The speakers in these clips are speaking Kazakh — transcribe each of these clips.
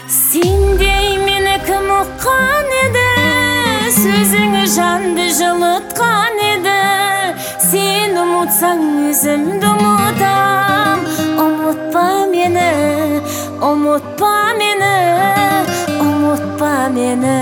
Sendей meni kim uqqan edi, so'zing jandy жылытқан edi. Sen umutsang o'zimni unutam, umutpa meni, umutpa meni, umutpa meni.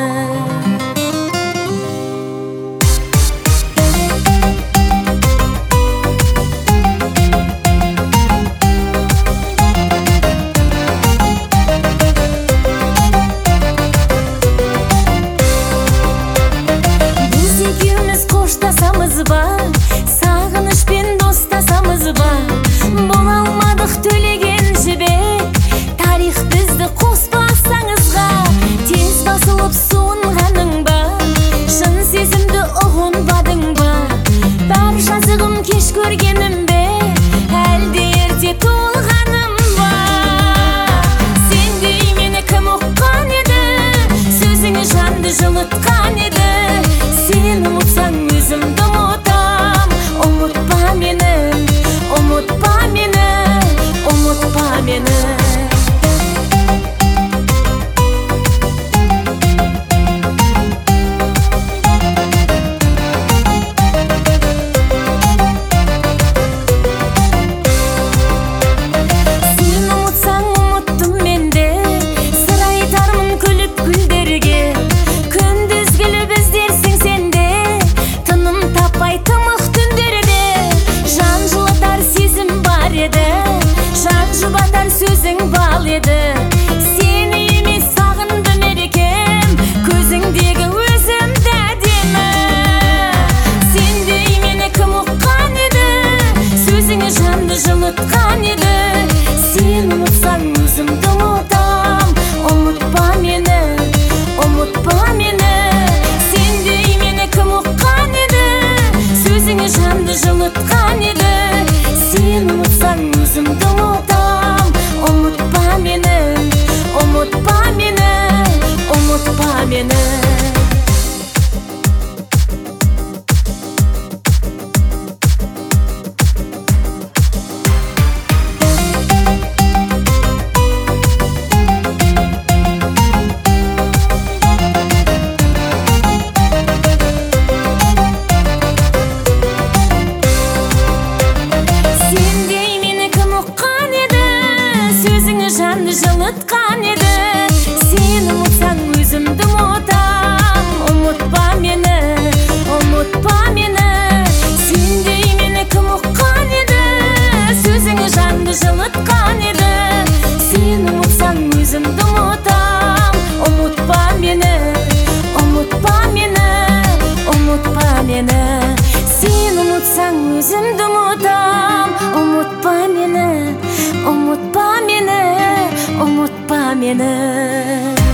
Сағынышпен достасамыз ба, бола алмадық төлеген жібек. Тарих бізді қоспасаңызға, тез басылып суынғаның ба, шын сезімді ұғынбадың ба? Бар жазығым кеш көргенім бе, әлде ерте толғаным ба? Сендей мені кім ұққан еді, сөзіңі жанды жылытқан еді. Сен ұмытсаң өзімді ұмытам, ұмытпа мені, ұмытпа мені, ұмытпа мені. Сен ұмытсаң ұмыттым мен де, сыр айтармын күліп гүлдерге. Күндіз күліп іздерсің сен де, тыным таппай тымық түндерде. Жан жылатар сезім бар еді, жан жұбатар сөзің бал еді. Сені емес сағындым ерекем, көзіңдегі өзімді әдемі. Сендей мені кім ұққан еді, сөзіңі жанды жылытқан еді. Сен ұмытсаң өзімді ұмытам, ұмытпа мені, ұмытпа мені. Сендей мені кім ұққан еді, сөзіңі жанды жылытқан еді. Сен ұмытсаң өзімді ұмытам, ұмытпа мені, ұмытпа мені, ұмытпа мені. Жанды жылытқан еді, сен ұмытсаң өзімді ұмытам, ұмытпа мені, ұмытпа мені. Сендей мені кім ұққан еді, сөзіңі жанды жылытқан еді. Сен ұмытсаң өзімді ұмытам, ұмытпа мені, ұмытпа мені, ұмытпа мені. Сен ұмытсаң өзімді ұмытам, ұмытпа мені, ұмытпа мені, ұмытпа мені.